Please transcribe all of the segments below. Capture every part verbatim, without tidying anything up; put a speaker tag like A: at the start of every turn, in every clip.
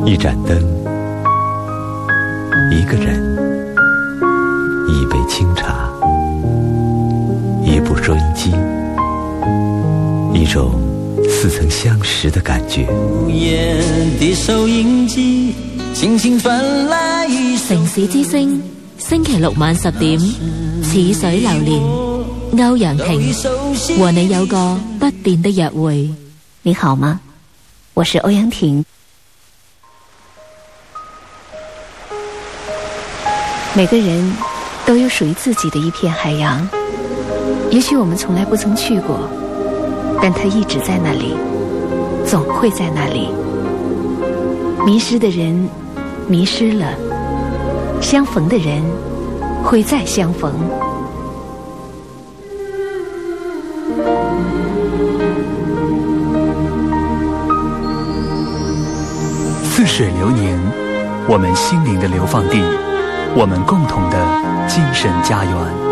A: 一盏灯，一个人，一杯清茶，一部收音机，一种似曾相识的感觉。
B: 午夜的收音机轻轻传来一首
C: 城市之聲，星期六晚十點，似水流年，歐陽婷和你有個不變的約會。你好嗎？我是歐陽婷。每个人都有属于自己的一片海洋，也许我们从来不曾去过，但它一直在那里，总会在那里。迷失的人迷失了，相逢的人会再相逢。
D: 似水流年，我们心灵的流放地，我们共同的精神家园。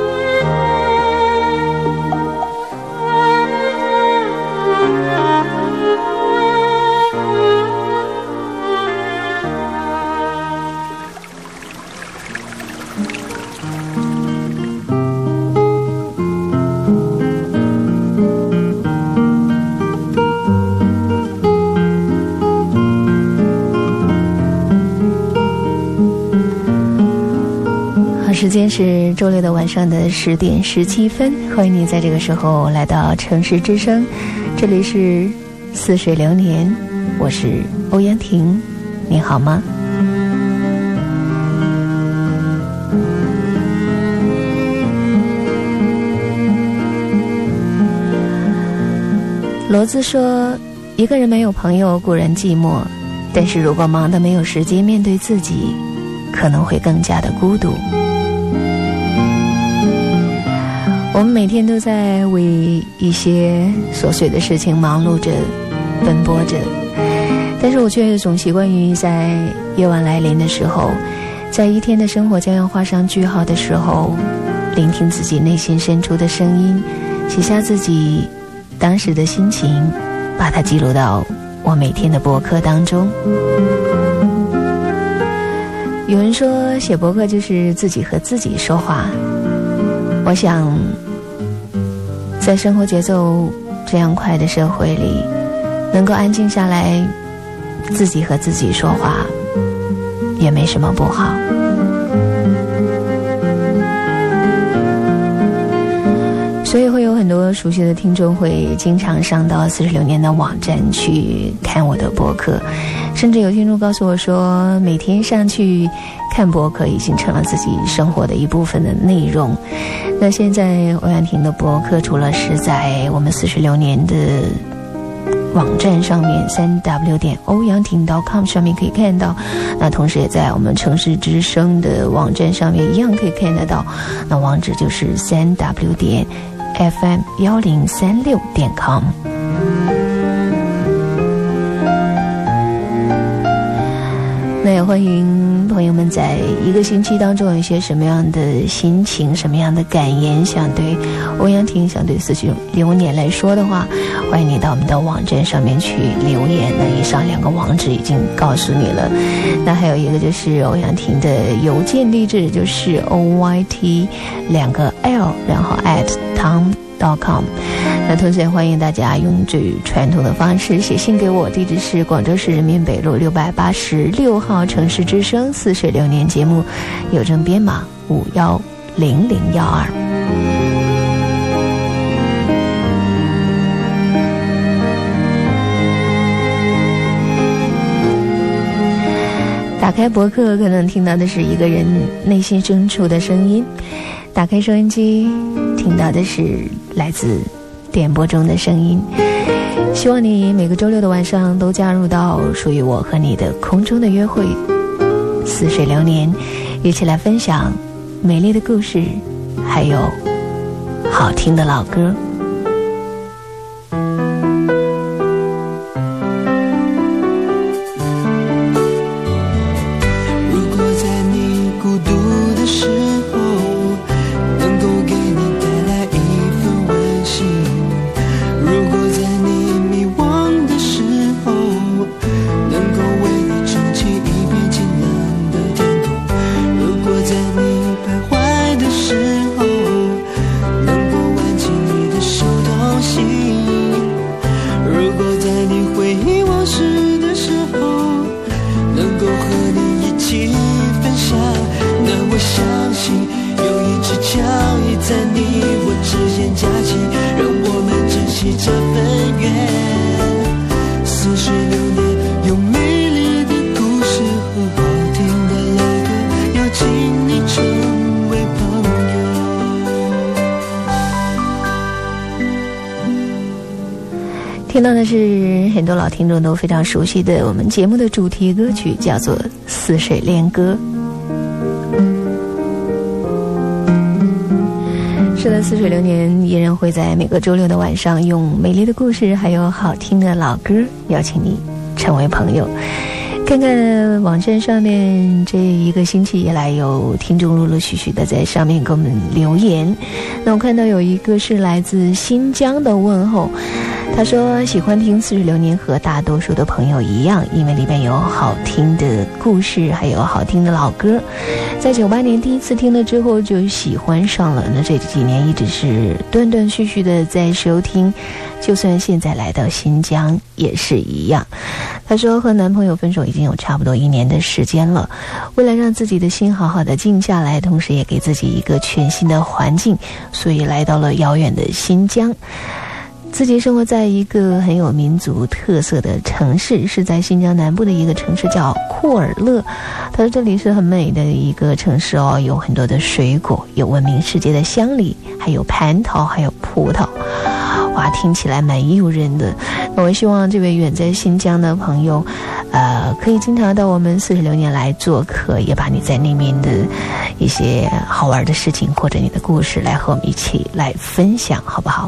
C: 时间是周六的晚上的十点十七分，欢迎你在这个时候来到城市之声，这里是似水流年，我是欧阳婷，你好吗？罗兹说，一个人没有朋友固然寂寞，但是如果忙得没有时间面对自己，可能会更加的孤独。我们每天都在为一些琐碎的事情忙碌着，奔波着，但是我却总习惯于在夜晚来临的时候，在一天的生活将要画上句号的时候，聆听自己内心深处的声音，写下自己当时的心情，把它记录到我每天的博客当中。有人说写博客就是自己和自己说话，我想在生活节奏这样快的社会里，能够安静下来自己和自己说话也没什么不好。所以会有很多熟悉的听众会经常上到似水流年的网站去看我的博客，甚至有听众告诉我说，每天上去看博客已经成了自己生活的一部分的内容。那现在欧阳婷的博客除了是在我们似水流年的网站上面 三 w 点欧阳婷 .com 上面可以看到，那同时也在我们城市之声的网站上面一样可以看得到，那网址就是三 w 点 f m 一零三六点 com。 那也欢迎朋友们在一个星期当中有一些什么样的心情，什么样的感言想对欧阳婷，想对似水流年来说的话，欢迎你到我们的网站上面去留言。那以上两个网址已经告诉你了，那还有一个就是欧阳婷的邮件地址，就是 O Y T 两个 L 然后 at tom dot com。 那同时也欢迎大家用最传统的方式写信给我，地址是广州市人民北路六百八十六号城市之声似水流年节目，邮政编码五幺零零幺二。打开博客可能听到的是一个人内心深处的声音，打开收音机听到的是来自点播中的声音。希望你每个周六的晚上都加入到属于我和你的空中的约会，似水流年，一起来分享美丽的故事，还有好听的老歌。
E: 如果在你迷惘的时候，能够为你
C: 听到的是很多老听众都非常熟悉的我们节目的主题歌曲，叫做《似水恋歌》。是的，似水流年依然会在每个周六的晚上，用美丽的故事还有好听的老歌邀请你成为朋友。看看网站上面这一个星期以来，有听众陆陆续续的在上面给我们留言。那我看到有一个是来自新疆的问候，他说喜欢听似水流年，和大多数的朋友一样，因为里面有好听的故事还有好听的老歌，在九八年第一次听了之后就喜欢上了，那这几年一直是断断续续的在收听，就算现在来到新疆也是一样。他说和男朋友分手已经有差不多一年的时间了，为了让自己的心好好的静下来，同时也给自己一个全新的环境，所以来到了遥远的新疆。自己生活在一个很有民族特色的城市，是在新疆南部的一个城市叫库尔勒。他说这里是很美的一个城市哦，有很多的水果，有闻名世界的香梨，还有蟠桃，还有葡萄。哇，听起来蛮诱人的。那我希望这位远在新疆的朋友呃，可以经常到我们似水流年来做客，也把你在那边的一些好玩的事情或者你的故事来和我们一起来分享，好不好？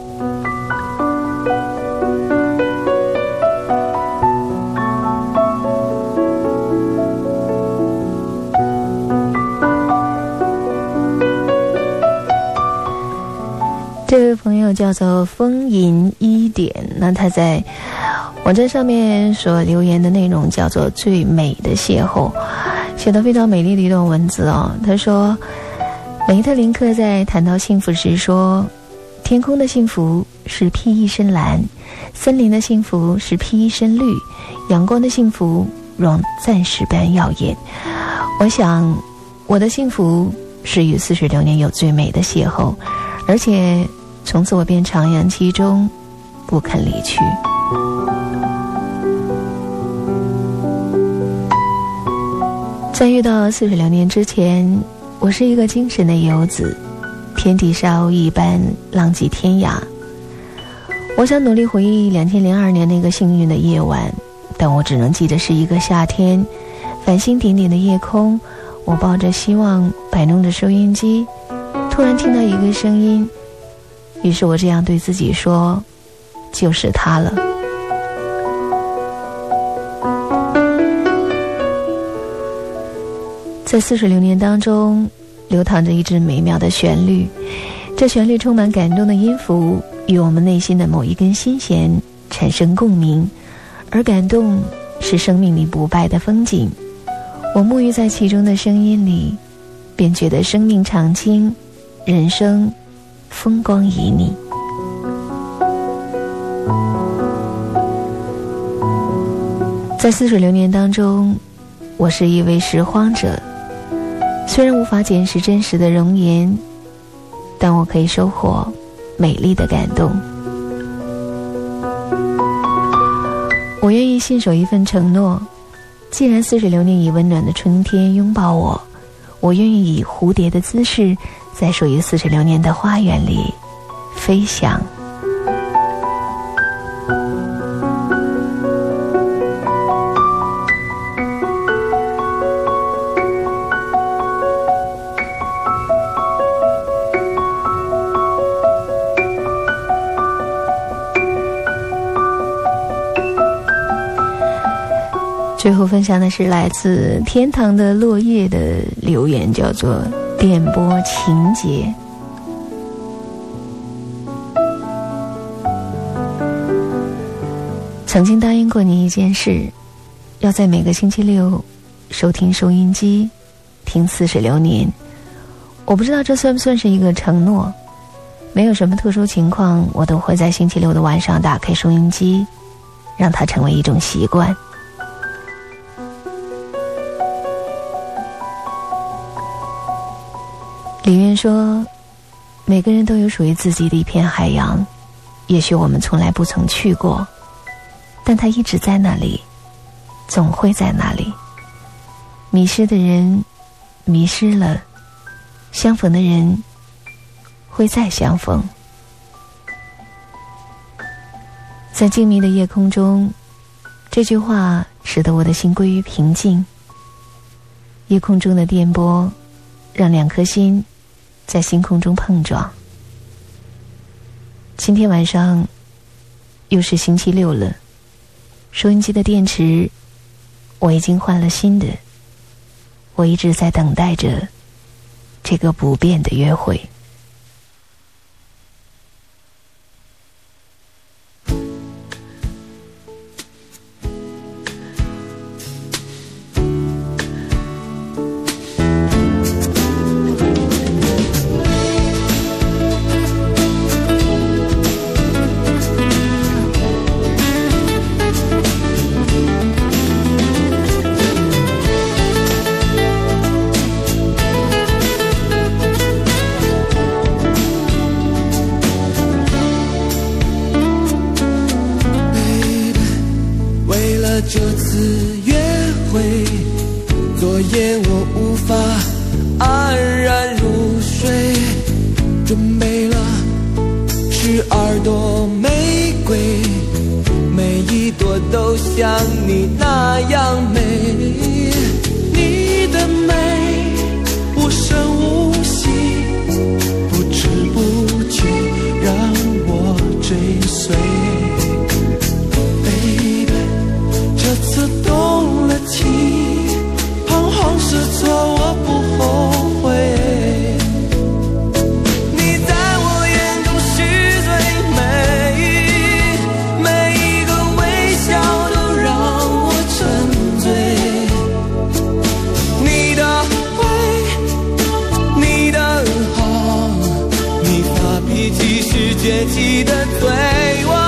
C: 这位朋友叫做风吟一点，那他在网站上面所留言的内容叫做最美的邂逅，写得非常美丽的一段文字哦。他说梅特林克在谈到幸福时说，天空的幸福是披一身蓝，森林的幸福是披一身绿，阳光的幸福如钻石般耀眼。我想我的幸福是与似水流年有最美的邂逅，而且从此我便徜徉其中，不肯离去。在遇到似水流年之前，我是一个精神的游子，天地沙鸥一般浪迹天涯。我想努力回忆两千零二年那个幸运的夜晚，但我只能记得是一个夏天，繁星点点的夜空，我抱着希望摆弄着收音机，突然听到一个声音，于是我这样对自己说，就是他了。在似水流年当中流淌着一支美妙的旋律，这旋律充满感动的音符与我们内心的某一根心弦产生共鸣，而感动是生命里不败的风景。我沐浴在其中的声音里，便觉得生命长青，人生风光旖旎。在似水流年当中，我是一位拾荒者，虽然无法捡拾真实的容颜，但我可以收获美丽的感动。我愿意信守一份承诺，既然似水流年以温暖的春天拥抱我，我愿意以蝴蝶的姿势在属于似水流年的花园里飞翔。最后分享的是来自天堂的落叶的留言，叫做电波情节。曾经答应过你一件事，要在每个星期六收听收音机，听似水流年。我不知道这算不算是一个承诺，没有什么特殊情况，我都会在星期六的晚上打开收音机，让它成为一种习惯。李渊说，每个人都有属于自己的一片海洋，也许我们从来不曾去过，但它一直在那里，总会在那里。迷失的人迷失了，相逢的人会再相逢。 在静谧的夜空中，这句话使得我的心归于平静。夜空中的电波让两颗心在星空中碰撞。今天晚上又是星期六了，收音机的电池我已经换了新的，我一直在等待着这个不变的约会。
E: 这次约会，昨夜我无法安然入睡，准备了十二朵玫瑰，每一朵都像你那样美。你的美无声无息，不知不觉让我追随。这次动了情，彷徨失措我不后悔。你在我眼中是最美，每一个微笑都让我沉醉。你的美，你的好，你发脾气时节气的对我。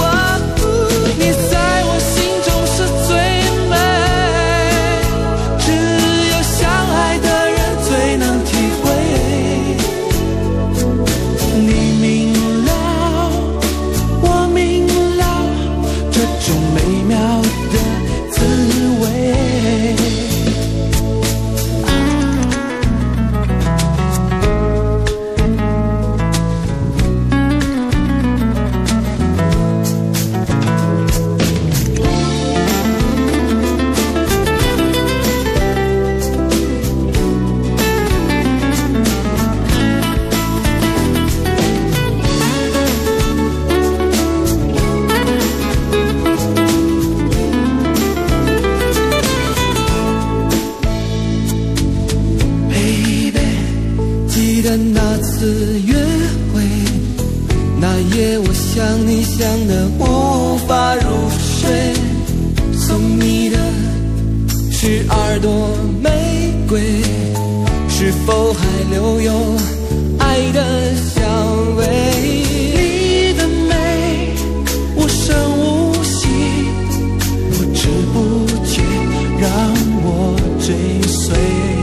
E: 那次约会，那夜我想你想得无法入睡，送你的十二朵玫瑰，是否还留有爱的香味？你的美无声无息，不知不觉让我追随。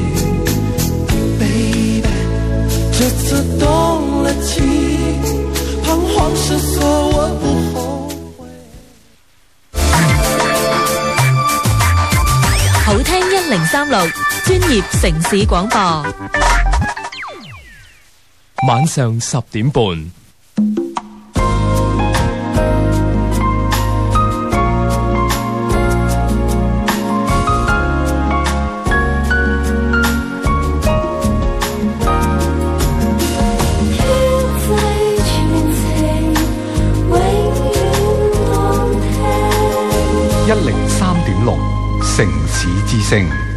E: 这次动了情，彷徨失措我不后悔。
F: 好聽一零三六專業城市廣播，
G: 晚上十點半。
H: 一零三點六城市之聲。